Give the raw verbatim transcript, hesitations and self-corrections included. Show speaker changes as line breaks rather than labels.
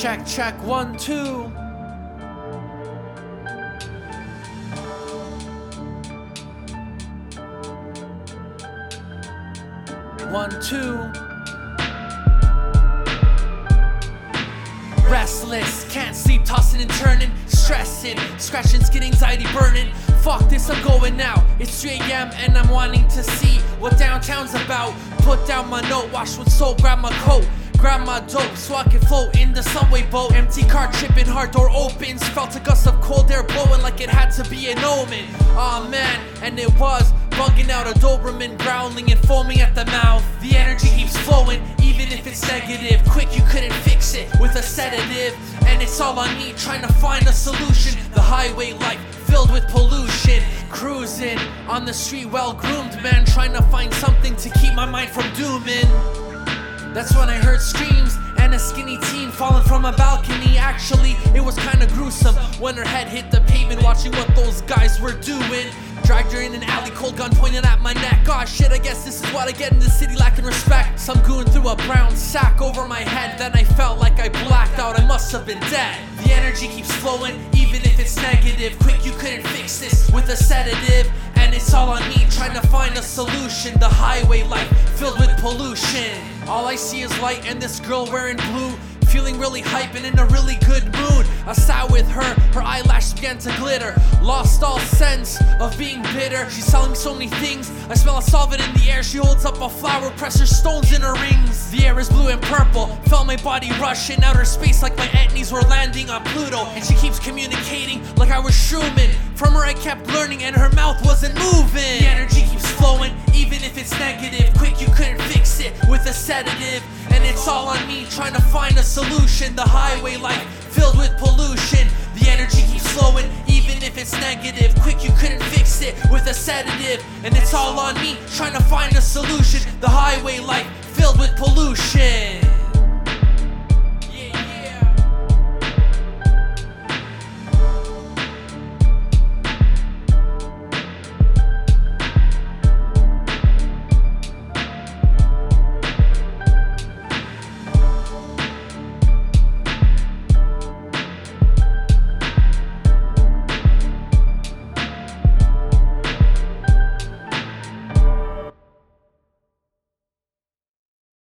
Check, check, one, two. One, two. Restless, can't sleep, tossing and turning, stressing, scratching, skin, anxiety burning. Fuck this, I'm going now. It's three A M and I'm wanting to see what downtown's about. Put down my note, wash with soap, grab my coat, grab my dope so I can float in the subway boat. Empty car tripping, hard door opens. Felt a gust of cold air blowing like it had to be an omen. Aw man, and it was bugging out a Doberman, growling and foaming at the mouth. The energy keeps flowing, even if it's negative. Quick, you couldn't fix it with a sedative, and it's all on me trying to find a solution. The highway life filled with pollution, cruising on the street, well groomed man, trying to find something to keep my mind from dooming. That's when I heard screams and a skinny teen falling from a balcony. Actually, it was kinda gruesome when her head hit the pavement, watching what those guys were doing. Dragged her in an alley, cold gun pointed at my neck. Aw shit, I guess this is what I get in the city, lacking respect. Some goon threw a brown sack over my head, then I felt like I blacked out, I must have been dead. The energy keeps flowing, even if it's negative. Quick, you couldn't fix this with a sedative, and it's all on me trying to find a solution. The highway life filled with pollution. All I see is light and this girl wearing blue, feeling really hype and in a really good mood. I sat with her, her eyelashes began to glitter, lost all sense of being bitter. She's telling me so many things, I smell a solvent in the air. She holds up a flower, presses stones in her rings. The air is blue and purple, felt my body rush in outer space like my etnies were landing on Pluto. And she keeps communicating like I was Schumann. From her I kept learning and her mouth wasn't moving. The energy keeps flowing, even if it's negative. Quick, you couldn't fix it with a sedative, and it's all on me trying to find a solution. The highway life filled with pollution. The energy keeps flowing, even if it's negative. Quick, you couldn't fix it with a sedative, and it's all on me trying to find a solution. The highway life filled with pollution.